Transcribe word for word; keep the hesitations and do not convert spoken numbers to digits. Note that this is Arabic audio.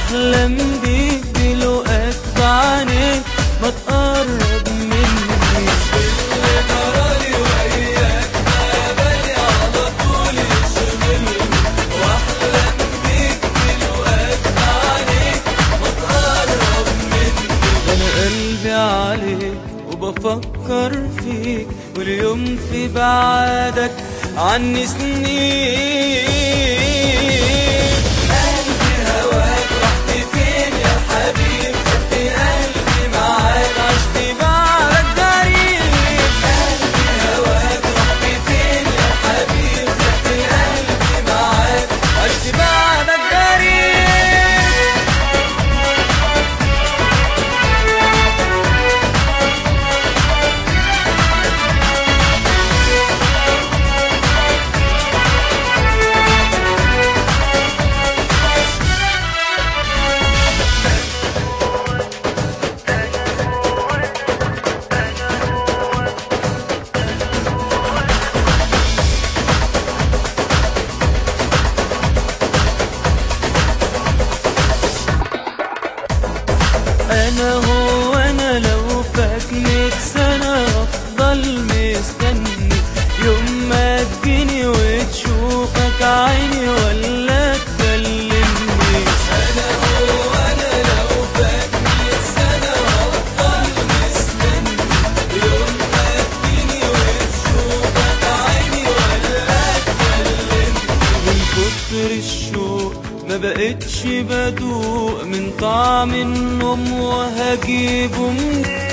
واحلم بيك بلقاك بعينيك ما تقرب مني. اللي جرالي وياك ما بالي على طول يشغلني، واحلم بيك بلقاك بعينيك ما تقرب مني. انا قلبي عليك وبفكر فيك، واليوم في بعدك عني سنين. قلبي هواك رحت فين يا حبيب، خدت قلبي معاك عشت بعدك غريب. قلبي هواك رحت فين يا حبيب، خدت قلبي معاك عشت بعدك غريب. أنا هو أنا لو فات مية سنة أفضل مستني يوم ما تجيني وتشوفك عيني ولا تكلمني. أنا هو أنا لو فات مية سنة أفضل مستني يوم ما تجيني وتشوفك عيني ولا تكلمني. من كتر الشوق ما بقتش بدوق من طعم النوم وهجيبه منين.